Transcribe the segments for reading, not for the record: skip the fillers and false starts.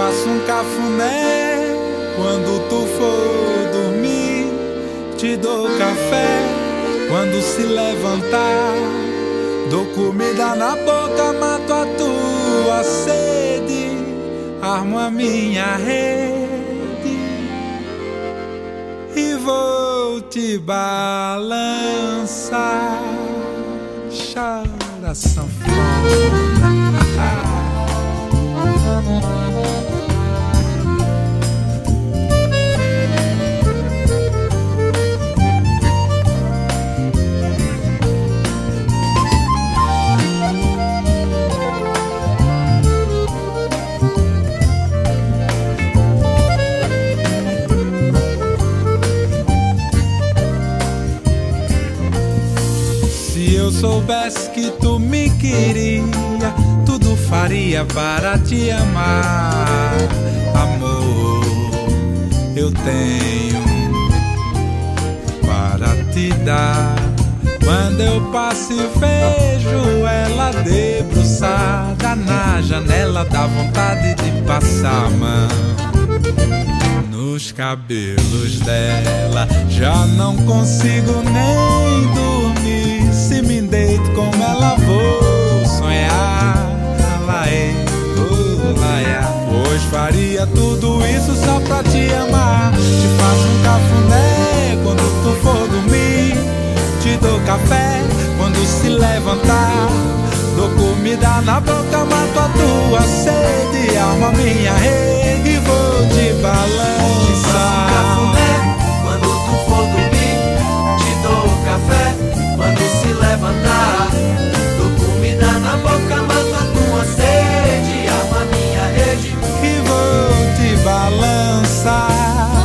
faço um cafuné quando tu for dormir. Te dou café quando se levantar. Dou comida na boca, mato a tua sede. Armo a minha rede e vou te balançar. Chora, sanfona. Se eu soubesse que tu me queria, tudo faria para te amar. Amor, eu tenho para te dar. Quando eu passo e vejo ela debruçada na janela, dá vontade de passar a mão nos cabelos dela. Já não consigo nem dormir. Se me deito com ela vou sonhar. Laê, laia. Hoje faria tudo isso só pra te amar. Te faço um cafuné quando tu for dormir. Te dou café quando se levantar. Dou comida na boca, mato a tua sede. Armo a minha rede e vou te balançar. Quando tu for dormir, te dou café quando se levantar. Dou comida na boca, mato a tua sede. Armo a minha rede e vou te balançar.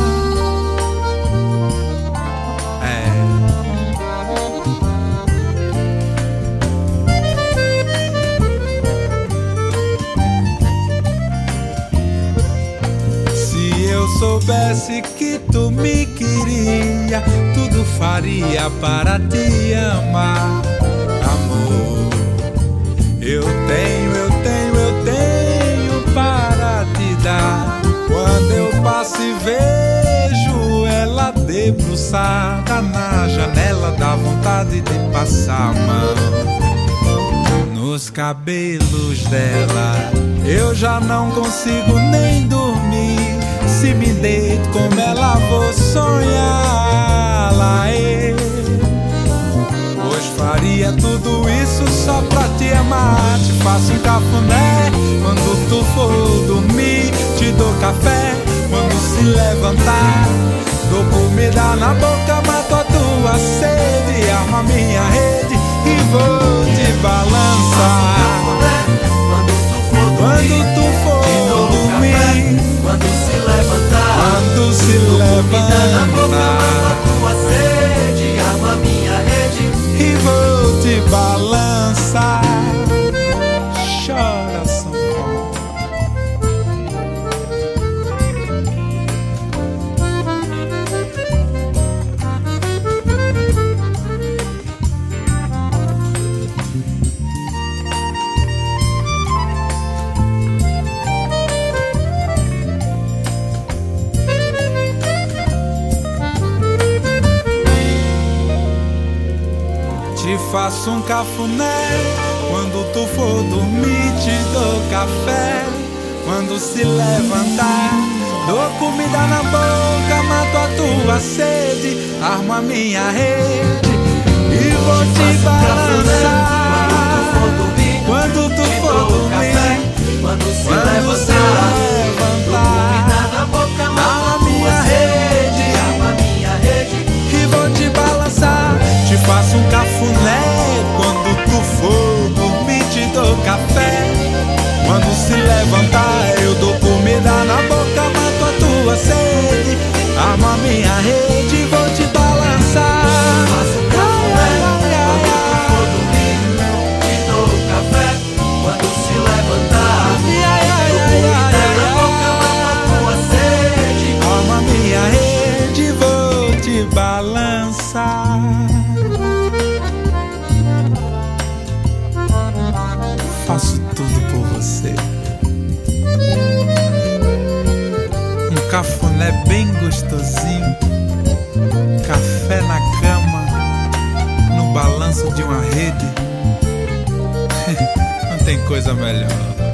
Soubesse que tu me queria, tudo faria para te amar. Amor, eu tenho para te dar. Quando eu passo e vejo ela debruçada na janela, dá vontade de passar a mão nos cabelos dela. Eu já não consigo nem dormir. Se me deito com ela vou sonhar. Laê. Hoje faria tudo isso só pra te amar. Te faço um cafuné quando tu for dormir. Te dou café quando se levantar. Dou comida na boca, mato a tua sede. Armo a minha rede e vou te balançar. Quando tu for dormir, quando se levantar, comida na boca, mato a tua sede. Armo a minha rede e vou te balançar. Chora, sanfona. Te faço um cafuné quando tu for dormir. Te dou café quando se levantar. Dou comida na boca, mato a tua sede. Armo a minha rede e vou te balançar. Quando tu for dormir, quando se levantar. na boca, mato a minha tua sede. Armo a minha rede e vou te balançar. Te faço um cafuné quando tu for dormir. Te dou café quando se levantar. Eu dou comida na boca, mato a tua sede. Armo a minha rede e vou te balançar. Faço um cafuné quando tu for dormir. Te dou café quando se levantar. Dou comida na boca, mato a tua sede. Armo a minha rede e vou te balançar. Faço tudo por você. cafuné bem gostosinho, café na cama, no balanço de uma rede. Não tem coisa melhor.